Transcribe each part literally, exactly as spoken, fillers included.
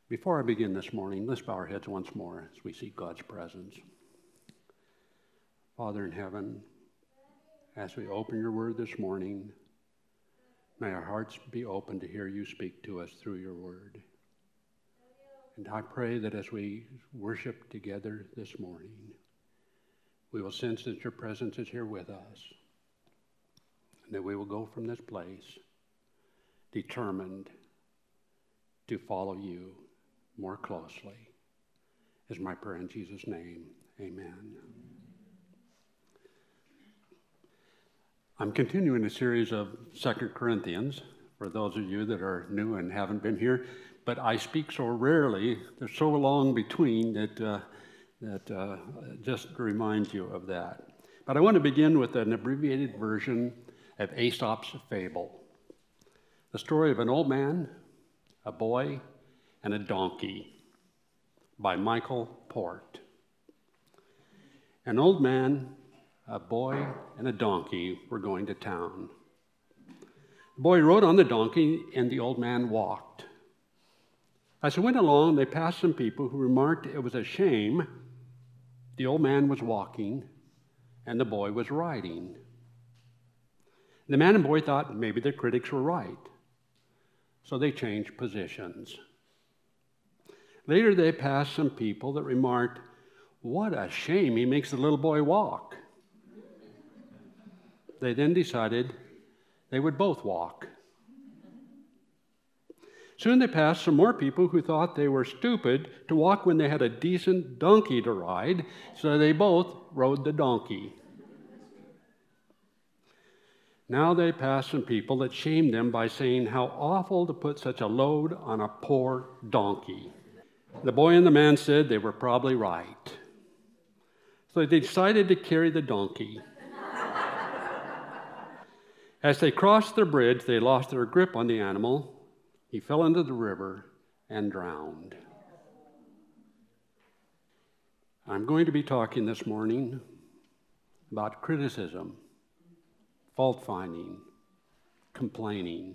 Before I begin this morning, let's bow our heads once more as we seek God's presence. Father in heaven, as we open your word this morning, may our hearts be open to hear you speak to us through your word. And I pray that as we worship together this morning, we will sense that your presence is here with us, and that we will go from this place determined to follow you more closely. Is my prayer in Jesus' name. Amen. I'm continuing a series of Second Corinthians for those of you that are new and haven't been here, but I speak so rarely, there's so long between that uh, that uh, just to remind you of that. But I want to begin with an abbreviated version of Aesop's fable. The story of an old man, a boy, and a donkey by Michael Port. An old man, a boy, and a donkey were going to town. The boy rode on the donkey, and the old man walked. As they went along, they passed some people who remarked it was a shame the old man was walking and the boy was riding. The man and boy thought maybe the critics were right, so they changed positions. Later, they passed some people that remarked, "What a shame he makes the little boy walk." They then decided they would both walk. Soon they passed some more people who thought they were stupid to walk when they had a decent donkey to ride, so they both rode the donkey. Now they passed some people that shamed them by saying how awful to put such a load on a poor donkey. The boy and the man said they were probably right. So they decided to carry the donkey. As they crossed the bridge, they lost their grip on the animal. He fell into the river and drowned. I'm going to be talking this morning about criticism, fault-finding, complaining.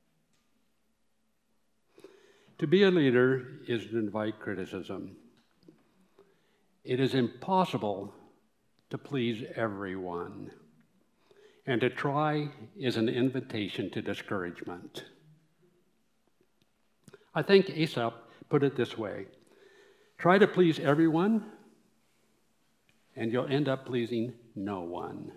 To be a leader is to invite criticism. It is impossible to please everyone, and to try is an invitation to discouragement. I think Aesop put it this way: try to please everyone, and you'll end up pleasing no one.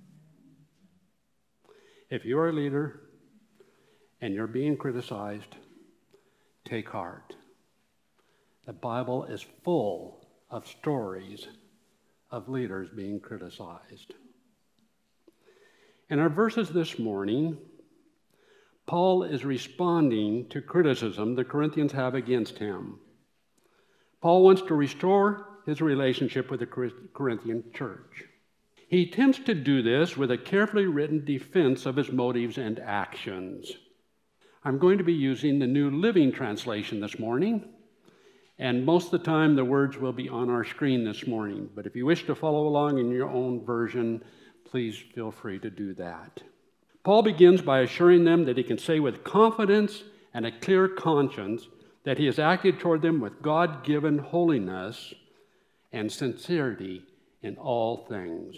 If you're a leader and you're being criticized, take heart. The Bible is full of stories of leaders being criticized. In our verses this morning, Paul is responding to criticism the Corinthians have against him. Paul wants to restore his relationship with the Corinthian church. He attempts to do this with a carefully written defense of his motives and actions. I'm going to be using the New Living Translation this morning, and most of the time the words will be on our screen this morning. But if you wish to follow along in your own version, please feel free to do that. Paul begins by assuring them that he can say with confidence and a clear conscience that he has acted toward them with God-given holiness and sincerity in all things.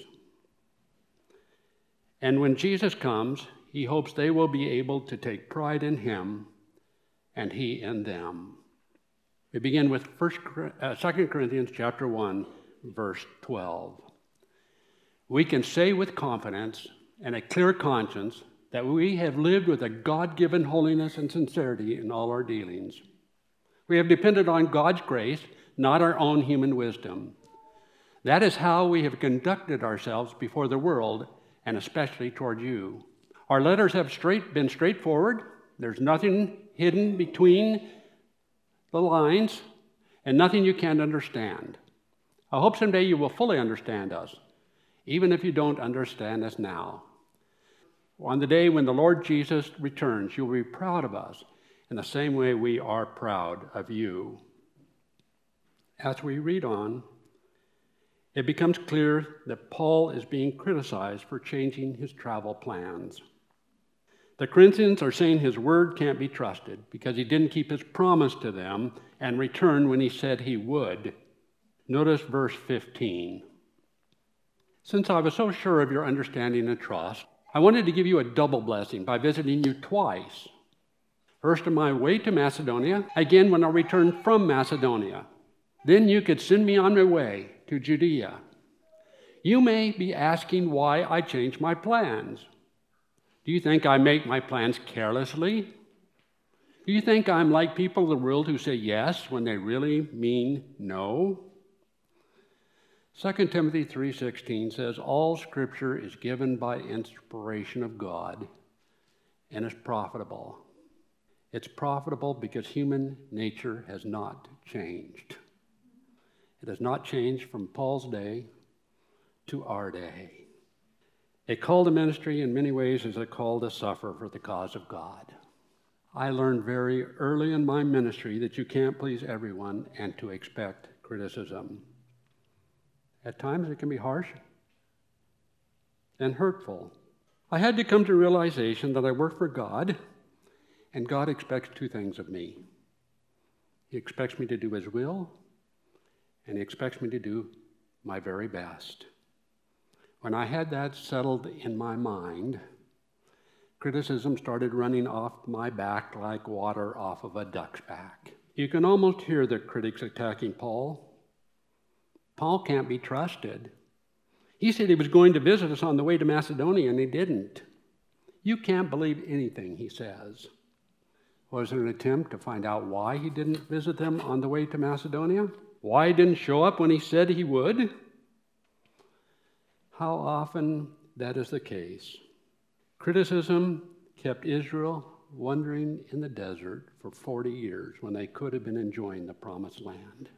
And when Jesus comes, he hopes they will be able to take pride in him and he in them. We begin with Second Corinthians chapter one, verse twelve. We can say with confidence and a clear conscience that we have lived with a God-given holiness and sincerity in all our dealings. We have depended on God's grace, not our own human wisdom. That is how we have conducted ourselves before the world, and especially toward you. Our letters have straight, been straightforward. There's nothing hidden between the lines, and nothing you can't understand. I hope someday you will fully understand us, even if you don't understand us now. On the day when the Lord Jesus returns, you'll be proud of us in the same way we are proud of you. As we read on, it becomes clear that Paul is being criticized for changing his travel plans. The Corinthians are saying his word can't be trusted because he didn't keep his promise to them and return when he said he would. Notice verse fifteen. Since I was so sure of your understanding and trust, I wanted to give you a double blessing by visiting you twice. First on my way to Macedonia, again when I returned from Macedonia. Then you could send me on my way to Judea. You may be asking why I changed my plans. Do you think I make my plans carelessly? Do you think I'm like people of the world who say yes when they really mean no? Second Timothy three sixteen says, all Scripture is given by inspiration of God and is profitable. It's profitable because human nature has not changed. It has not changed from Paul's day to our day. A call to ministry in many ways is a call to suffer for the cause of God. I learned very early in my ministry that you can't please everyone and to expect criticism. At times it can be harsh and hurtful. I had to come to realization that I work for God, and God expects two things of me. He expects me to do His will, and He expects me to do my very best. When I had that settled in my mind, criticism started running off my back like water off of a duck's back. You can almost hear the critics attacking Paul. Paul can't be trusted. He said he was going to visit us on the way to Macedonia, and he didn't. You can't believe anything he says. Was it an attempt to find out why he didn't visit them on the way to Macedonia? Why he didn't show up when he said he would? How often that is the case. Criticism kept Israel wandering in the desert for forty years when they could have been enjoying the promised land.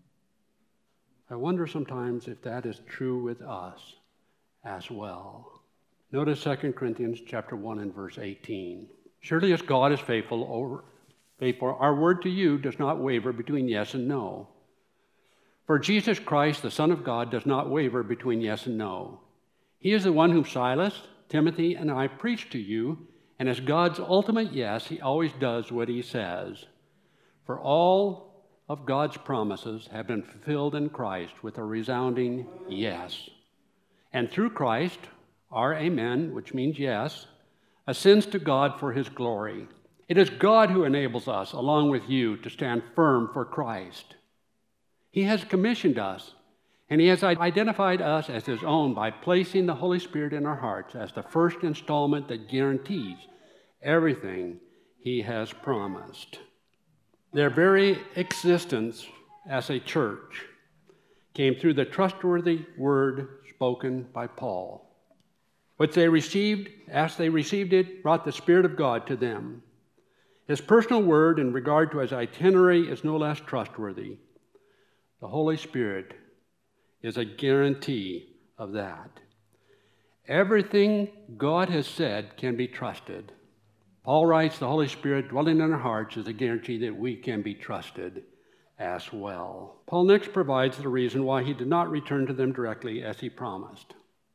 I wonder sometimes if that is true with us as well. Notice Second Corinthians chapter one and verse eighteen. Surely as God is faithful, over, faithful, our word to you does not waver between yes and no. For Jesus Christ, the Son of God, does not waver between yes and no. He is the one whom Silas, Timothy, and I preach to you, and as God's ultimate yes, he always does what he says. For all of God's promises have been fulfilled in Christ with a resounding yes. And through Christ, our amen, which means yes, ascends to God for his glory. It is God who enables us, along with you, to stand firm for Christ. He has commissioned us, and he has identified us as his own by placing the Holy Spirit in our hearts as the first installment that guarantees everything he has promised. Their very existence as a church came through the trustworthy word spoken by Paul. What they received, as they received it, brought the Spirit of God to them. His personal word in regard to his itinerary is no less trustworthy. The Holy Spirit is a guarantee of that. Everything God has said can be trusted. Paul writes, the Holy Spirit dwelling in our hearts is a guarantee that we can be trusted as well. Paul next provides the reason why he did not return to them directly as he promised.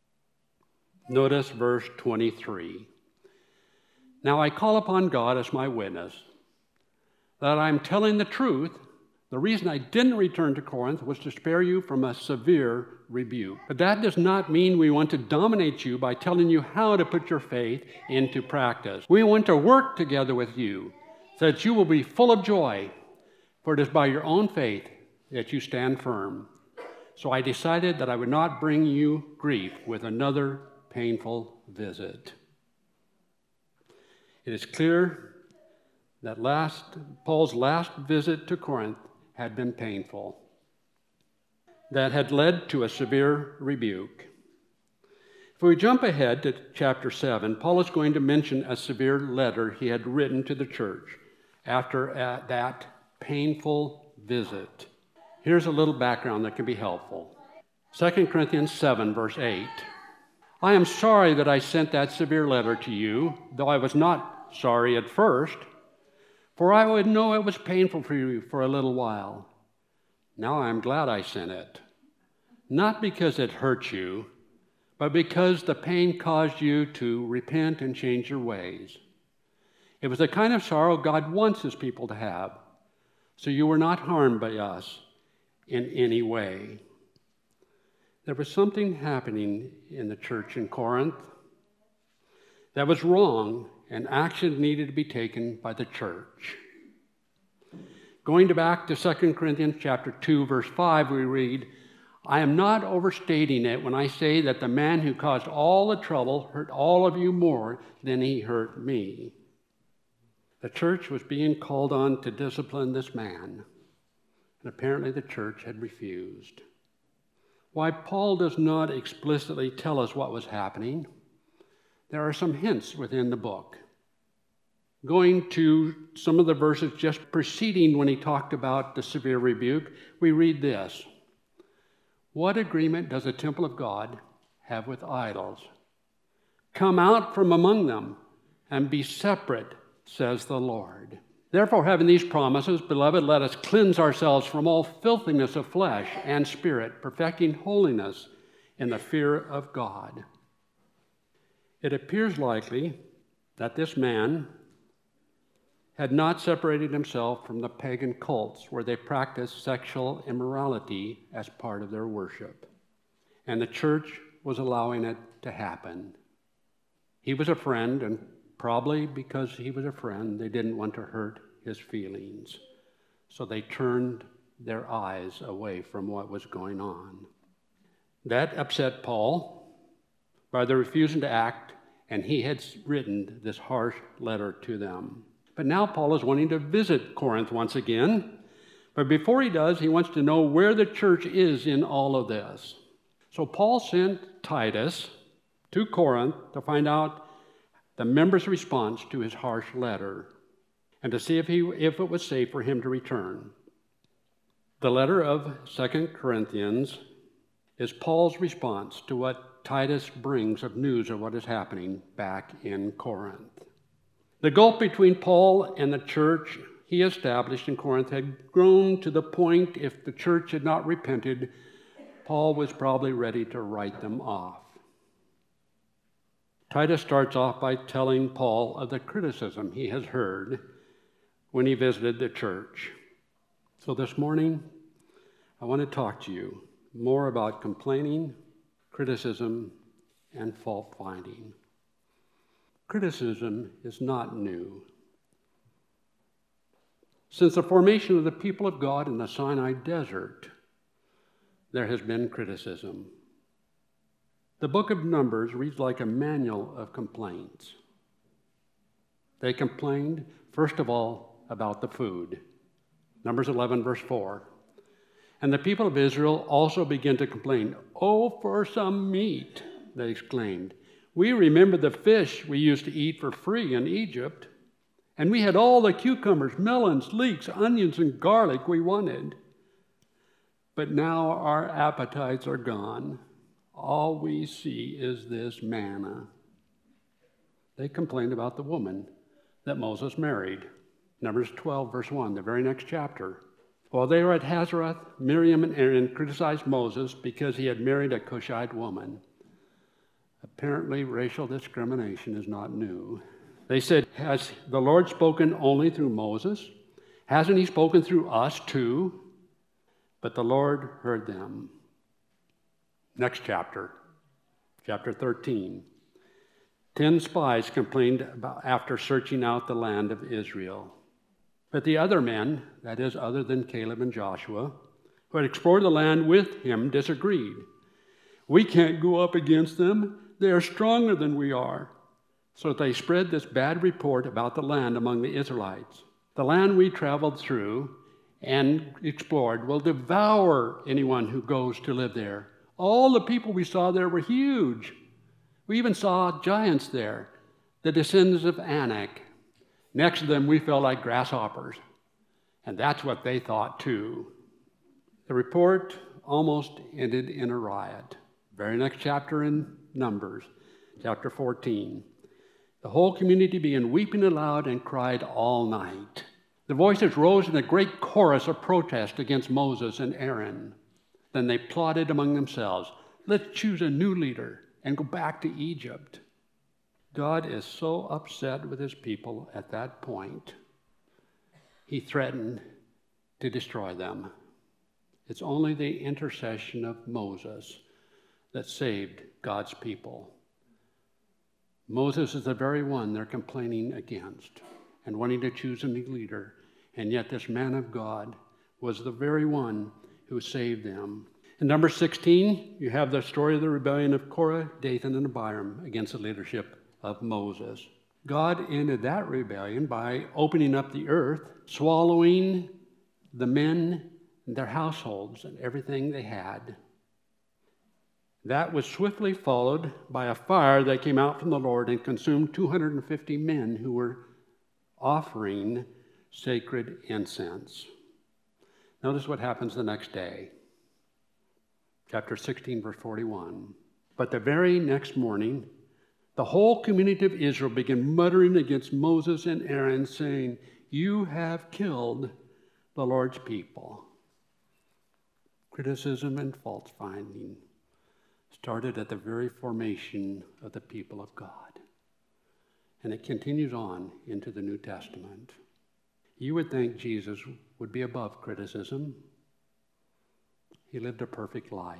Notice verse twenty-three. Now I call upon God as my witness that I'm telling the truth. The reason I didn't return to Corinth was to spare you from a severe rebuke. But that does not mean we want to dominate you by telling you how to put your faith into practice. We want to work together with you so that you will be full of joy, for it is by your own faith that you stand firm. So I decided that I would not bring you grief with another painful visit. It is clear that last Paul's last visit to Corinth had been painful, that had led to a severe rebuke. If we jump ahead to chapter seven, Paul is going to mention a severe letter he had written to the church after uh, that painful visit. Here's a little background that can be helpful. Second Corinthians seven, verse eight. I am sorry that I sent that severe letter to you, though I was not sorry at first, for I would know it was painful for you for a little while. Now I am glad I sent it, not because it hurt you, but because the pain caused you to repent and change your ways. It was the kind of sorrow God wants his people to have. So you were not harmed by us in any way. There was something happening in the church in Corinth that was wrong, and action needed to be taken by the church. Going back to Second Corinthians chapter two, verse five, we read, I am not overstating it when I say that the man who caused all the trouble hurt all of you more than he hurt me. The church was being called on to discipline this man, and apparently the church had refused. Why Paul does not explicitly tell us what was happening, there are some hints within the book. Going to some of the verses just preceding when he talked about the severe rebuke, we read this. What agreement does the temple of God have with idols? Come out from among them and be separate, says the Lord. Therefore, having these promises, beloved, let us cleanse ourselves from all filthiness of flesh and spirit, perfecting holiness in the fear of God. It appears likely that this man had not separated himself from the pagan cults where they practiced sexual immorality as part of their worship. And the church was allowing it to happen. He was a friend, and probably because he was a friend, they didn't want to hurt his feelings. So they turned their eyes away from what was going on. That upset Paul by their refusing to act, and he had written this harsh letter to them. But now Paul is wanting to visit Corinth once again. But before he does, he wants to know where the church is in all of this. So Paul sent Titus to Corinth to find out the members' response to his harsh letter and to see if, he, if it was safe for him to return. The letter of Second Corinthians is Paul's response to what Titus brings of news of what is happening back in Corinth. The gulf between Paul and the church he established in Corinth had grown to the point if the church had not repented, Paul was probably ready to write them off. Titus starts off by telling Paul of the criticism he has heard when he visited the church. So this morning, I want to talk to you more about complaining, criticism, and fault finding. Criticism is not new. Since the formation of the people of God in the Sinai desert, there has been criticism. The book of Numbers reads like a manual of complaints. They complained, first of all, about the food. Numbers eleven, verse four. And the people of Israel also began to complain. Oh, for some meat, they exclaimed. We remember the fish we used to eat for free in Egypt, and we had all the cucumbers, melons, leeks, onions, and garlic we wanted. But now our appetites are gone. All we see is this manna. They complained about the woman that Moses married. Numbers twelve, verse one, the very next chapter. While they were at Hazareth, Miriam and Aaron criticized Moses because he had married a Cushite woman. Apparently, racial discrimination is not new. They said, has the Lord spoken only through Moses? Hasn't he spoken through us too? But the Lord heard them. Next chapter, chapter thirteen. Ten spies complained about after searching out the land of Israel. But the other men, that is, other than Caleb and Joshua, who had explored the land with him, disagreed. We can't go up against them. They are stronger than we are. So they spread this bad report about the land among the Israelites. The land we traveled through and explored will devour anyone who goes to live there. All the people we saw there were huge. We even saw giants there, the descendants of Anak. Next to them, we felt like grasshoppers. And that's what they thought too. The report almost ended in a riot. Very next chapter in Numbers, chapter fourteen. The whole community began weeping aloud and cried all night. The voices rose in a great chorus of protest against Moses and Aaron. Then they plotted among themselves, let's choose a new leader and go back to Egypt. God is so upset with his people at that point, he threatened to destroy them. It's only the intercession of Moses that saved God's people. Moses is the very one they're complaining against and wanting to choose a new leader, and yet this man of God was the very one who saved them. In number sixteen, you have the story of the rebellion of Korah, Dathan, and Abiram against the leadership of Moses. God ended that rebellion by opening up the earth, swallowing the men and their households and everything they had. That was swiftly followed by a fire that came out from the Lord and consumed two hundred fifty men who were offering sacred incense. Notice what happens the next day. Chapter sixteen, verse forty-one. But the very next morning, the whole community of Israel began muttering against Moses and Aaron, saying, "You have killed the Lord's people." Criticism and fault finding started at the very formation of the people of God. And it continues on into the New Testament. You would think Jesus would be above criticism. He lived a perfect life.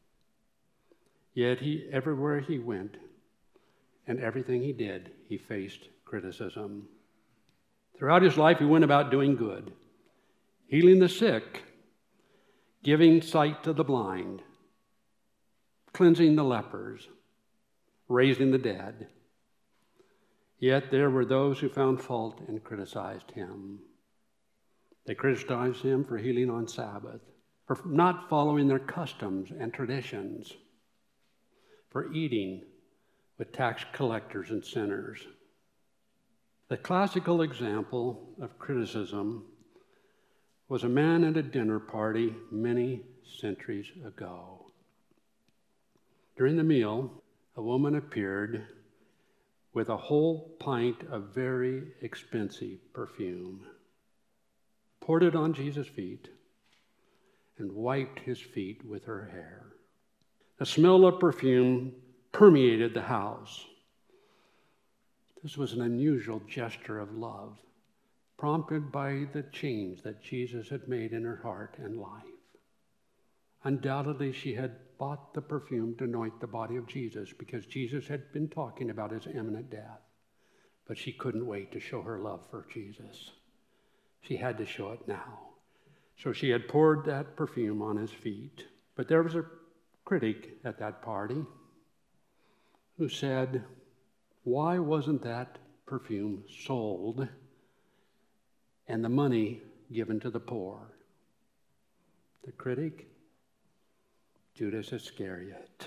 Yet he, everywhere he went and everything he did, he faced criticism. Throughout his life, he went about doing good, healing the sick, giving sight to the blind, cleansing the lepers, raising the dead. Yet there were those who found fault and criticized him. They criticized him for healing on Sabbath, for not following their customs and traditions, for eating with tax collectors and sinners. The classical example of criticism was a man at a dinner party many centuries ago. During the meal, a woman appeared with a whole pint of very expensive perfume, poured it on Jesus' feet, and wiped his feet with her hair. The smell of perfume permeated the house. This was an unusual gesture of love, prompted by the change that Jesus had made in her heart and life. Undoubtedly, she had bought the perfume to anoint the body of Jesus because Jesus had been talking about his imminent death. But she couldn't wait to show her love for Jesus. She had to show it now. So she had poured that perfume on his feet. But there was a critic at that party who said, "Why wasn't that perfume sold and the money given to the poor?" The critic, Judas Iscariot.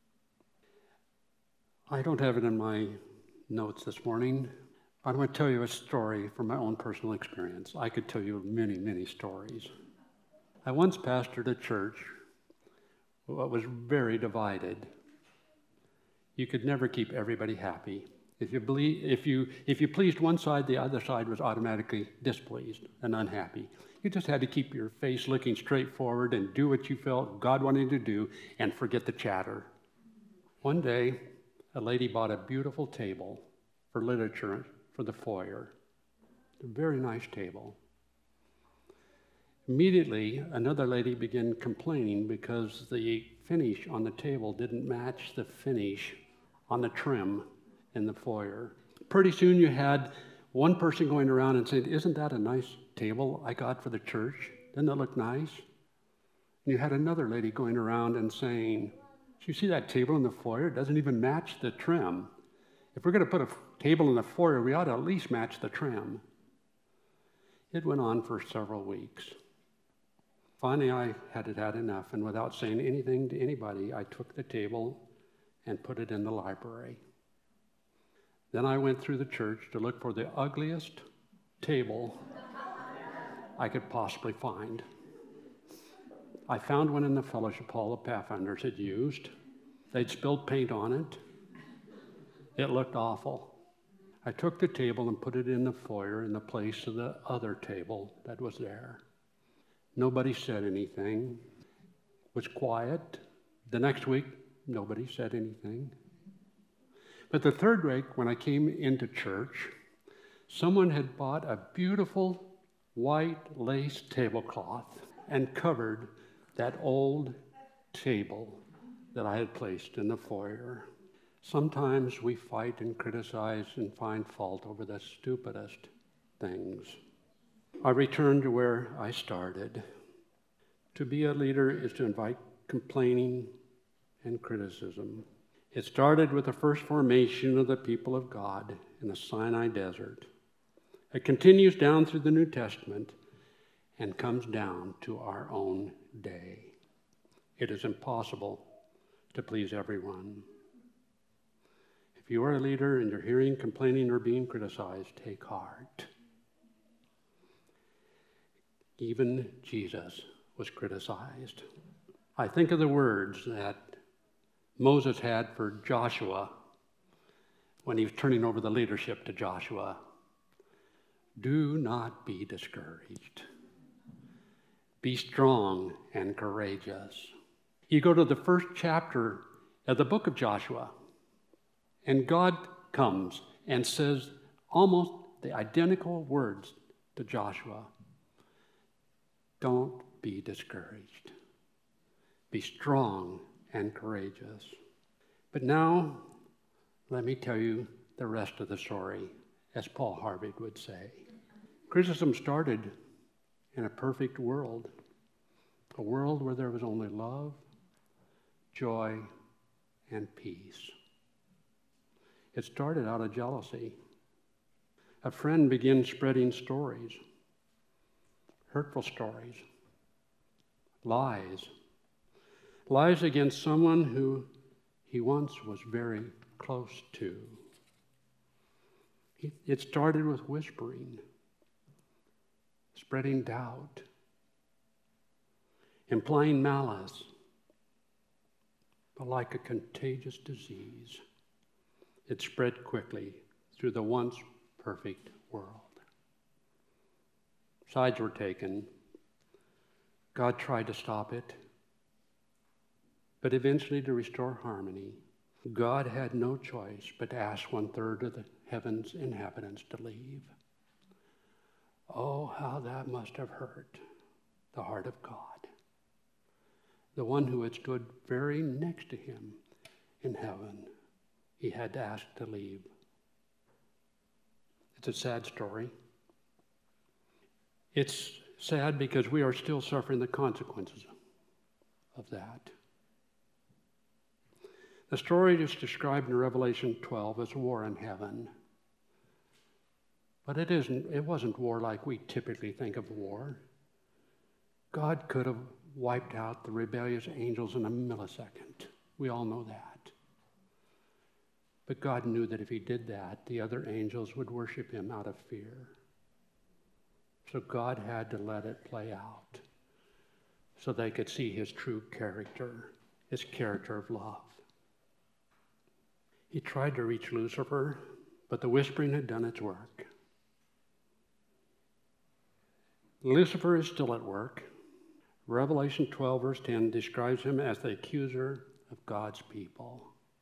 I don't have it in my notes this morning. I'm going to tell you a story from my own personal experience. I could tell you many, many stories. I once pastored a church that was very divided. You could never keep everybody happy. If you, believe, if, you, if you pleased one side, the other side was automatically displeased and unhappy. You just had to keep your face looking straight forward and do what you felt God wanted you to do and forget the chatter. One day, a lady bought a beautiful table for literature for the foyer. A very nice table. Immediately, another lady began complaining because the finish on the table didn't match the finish on the trim in the foyer. Pretty soon you had one person going around and saying, "Isn't that a nice table I got for the church? Doesn't it look nice?" And you had another lady going around and saying, "Do you see that table in the foyer? It doesn't even match the trim. If we're going to put a table in the foyer, we ought to at least match the trim." It went on for several weeks. Finally, I had it had enough, and without saying anything to anybody, I took the table and put it in the library. Then I went through the church to look for the ugliest table I could possibly find. I found one in the fellowship hall the Pathfinders had used. They'd spilled paint on it. It looked awful. I took the table and put it in the foyer in the place of the other table that was there. Nobody said anything. It was quiet. The next week, nobody said anything. But the third week, when I came into church, someone had bought a beautiful white lace tablecloth and covered that old table that I had placed in the foyer. Sometimes we fight and criticize and find fault over the stupidest things. I return to where I started. To be a leader is to invite complaining and criticism. It started with the first formation of the people of God in the Sinai desert. It continues down through the New Testament and comes down to our own day. It is impossible to please everyone. If you are a leader and you're hearing complaining or being criticized, take heart. Even Jesus was criticized. I think of the words that Moses had for Joshua when he was turning over the leadership to Joshua. Do not be discouraged. Be strong and courageous. You go to the first chapter of the book of Joshua, and God comes and says almost the identical words to Joshua. Don't be discouraged. Be strong and courageous. But now, let me tell you the rest of the story, as Paul Harvey would say. Criticism started in a perfect world, a world where there was only love, joy, and peace. It started out of jealousy. A friend began spreading stories, hurtful stories, lies, lies against someone who he once was very close to. It started with whispering, spreading doubt, implying malice, but like a contagious disease, it spread quickly through the once perfect world. Sides were taken. God tried to stop it, but eventually to restore harmony, God had no choice but to ask one-third of the heaven's inhabitants to leave. Oh, how that must have hurt the heart of God, the one who had stood very next to him in heaven. He had to ask to leave. It's a sad story. It's sad because we are still suffering the consequences of that. The story is described in Revelation twelve as war in heaven. But it isn't, it wasn't war like we typically think of war. God could have wiped out the rebellious angels in a millisecond. We all know that. But God knew that if he did that, the other angels would worship him out of fear. So God had to let it play out so they could see his true character, his character of love. He tried to reach Lucifer, but the whispering had done its work. Lucifer is still at work. Revelation twelve, verse ten, describes him as the accuser of God's people.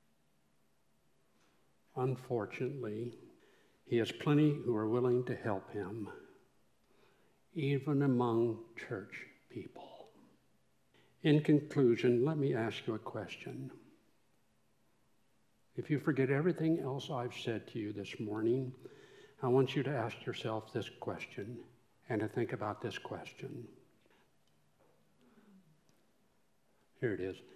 Unfortunately, he has plenty who are willing to help him, even among church people. In conclusion, let me ask you a question. If you forget everything else I've said to you this morning, I want you to ask yourself this question and to think about this question. Here it is.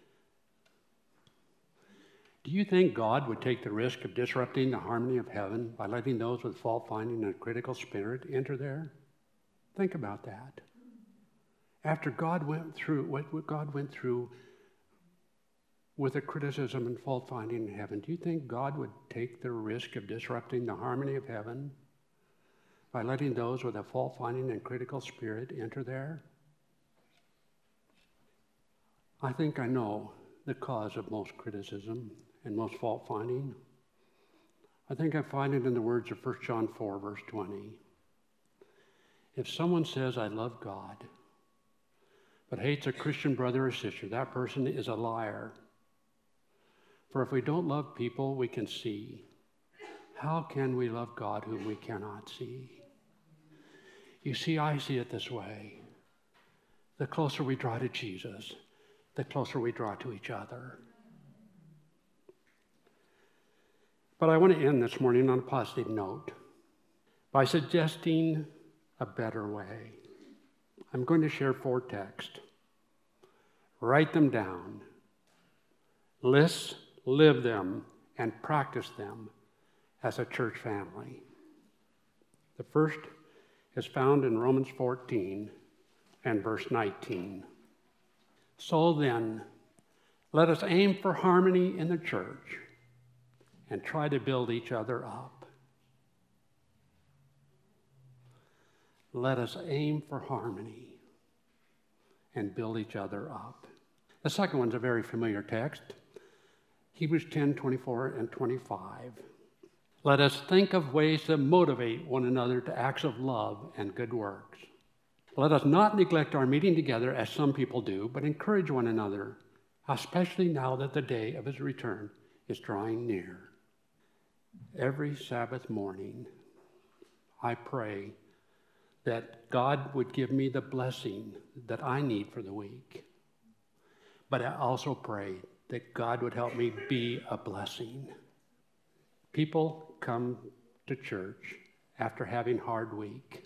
Do you think God would take the risk of disrupting the harmony of heaven by letting those with fault-finding and a critical spirit enter there? Think about that. After God went through what God went through with the criticism and fault-finding in heaven, do you think God would take the risk of disrupting the harmony of heaven by letting those with a fault-finding and critical spirit enter there? I think I know the cause of most criticism and most fault-finding. I think I find it in the words of First John four, verse twenty. If someone says, I love God, but hates a Christian brother or sister, that person is a liar. For if we don't love people we can see, how can we love God whom we cannot see? You see, I see it this way. The closer we draw to Jesus, the closer we draw to each other. But I want to end this morning on a positive note by suggesting a better way. I'm going to share four texts. Write them down. List, live them, and practice them as a church family. The first is found in Romans fourteen and verse nineteen. So then, let us aim for harmony in the church and try to build each other up. Let us aim for harmony and build each other up. The second one's a very familiar text, Hebrews ten, twenty-four and twenty-five. Let us think of ways to motivate one another to acts of love and good works. Let us not neglect our meeting together as some people do, but encourage one another, especially now that the day of his return is drawing near. Every Sabbath morning, I pray that God would give me the blessing that I need for the week. But I also pray that God would help me be a blessing. People come to church after having a hard week.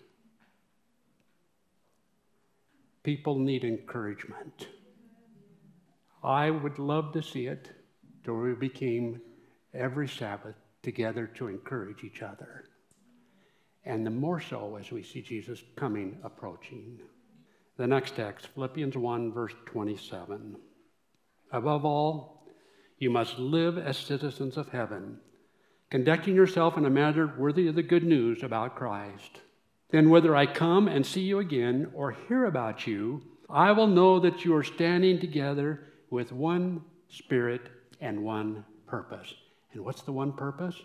People need encouragement. I would love to see it to where we became every Sabbath together to encourage each other. And the more so as we see Jesus coming, approaching. The next text, Philippians one, verse twenty-seven. Above all, you must live as citizens of heaven, conducting yourself in a manner worthy of the good news about Christ. Then whether I come and see you again or hear about you, I will know that you are standing together with one spirit and one purpose. And what's the one purpose?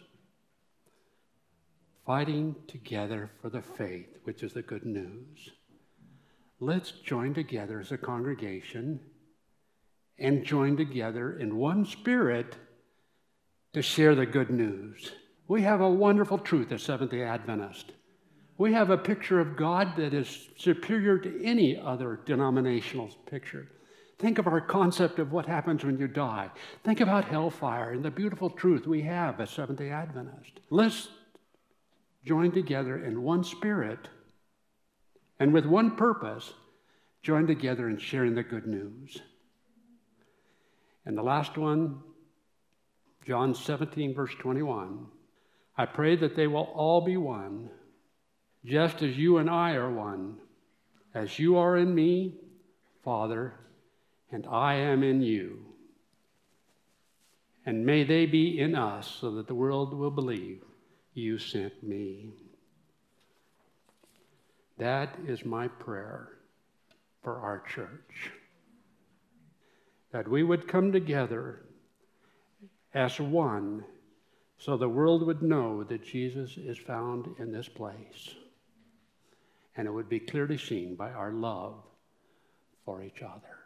Fighting together for the faith, which is the good news. Let's join together as a congregation and join together in one spirit to share the good news. We have a wonderful truth as Seventh-day Adventist. We have a picture of God that is superior to any other denominational picture. Think of our concept of what happens when you die. Think about hellfire and the beautiful truth we have as Seventh-day Adventist. Let's join together in one spirit and with one purpose, join together in sharing the good news. And the last one, John seventeen, verse twenty-one. I pray that they will all be one, just as you and I are one, as you are in me, Father, and I am in you. And may they be in us so that the world will believe you sent me. That is my prayer for our church. That we would come together as one so the world would know that Jesus is found in this place. And it would be clearly seen by our love for each other.